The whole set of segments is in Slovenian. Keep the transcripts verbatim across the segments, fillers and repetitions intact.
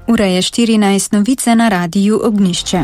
Ura je štirinajst, novice na radiju Ognjišče.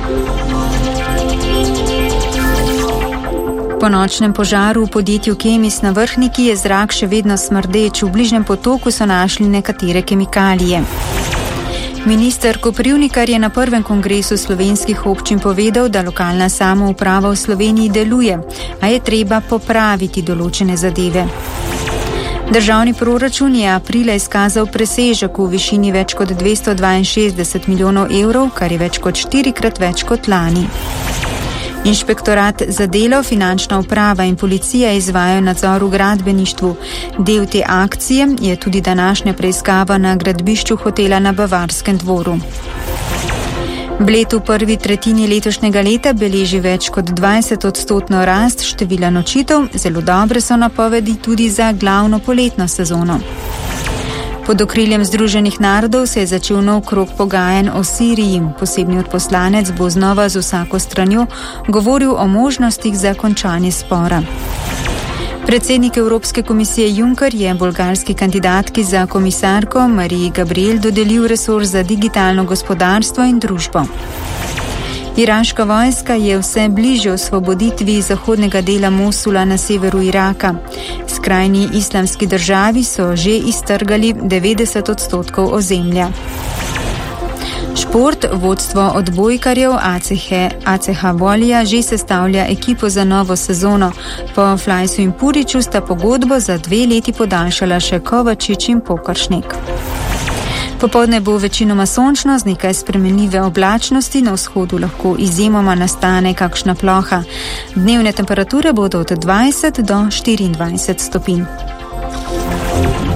Po nočnem požaru v podjetju Kemis na Vrhniki je zrak še vedno smrdeč, v bližnjem potoku so našli nekatere kemikalije. Minister Koprivnikar je na prvem kongresu slovenskih občin povedal, da lokalna samouprava v Sloveniji deluje, a je treba popraviti določene zadeve. Državni proračun je aprila izkazal presežek v višini več kot dvesto dvainšestdeset milijonov evrov, kar je več kot štirikrat več kot lani. Inšpektorat za delo, finančna uprava in policija izvajajo nadzor v gradbeništvu. Del te akcije je tudi današnja preiskava na gradbišču hotela na Bavarskem dvoru. Bled v prvi tretjini letošnjega leta beleži več kot dvajset odstotno rast števila nočitev, zelo dobre so napovedi tudi za glavno poletno sezono. Pod okriljem Združenih narodov se je začel nov krog pogajanj o Siriji. Posebni odposlanec bo znova z vsako stranjo govoril o možnostih za končanje spora. Predsednik Evropske komisije Juncker je bolgarski kandidatki za komisarko Mariji Gabriel dodelil resor za digitalno gospodarstvo in družbo. Iraška vojska je vse bližje osvoboditvi zahodnega dela Mosula na severu Iraka. Skrajni islamski državi so že iztrgali devetdeset odstotkov ozemlja. Šport, vodstvo odbojkarjev A C H Volija že sestavlja ekipo za novo sezono. Po Flajsu in Puriču sta pogodbo za dve leti podaljšala še Kovačič in Pokaršnik. Popoldne bo večinoma sončno z nekaj spremenljive oblačnosti, na vzhodu lahko izjemoma nastane kakšna ploha. Dnevne temperature bodo od dvajset do štiriindvajset stopinj.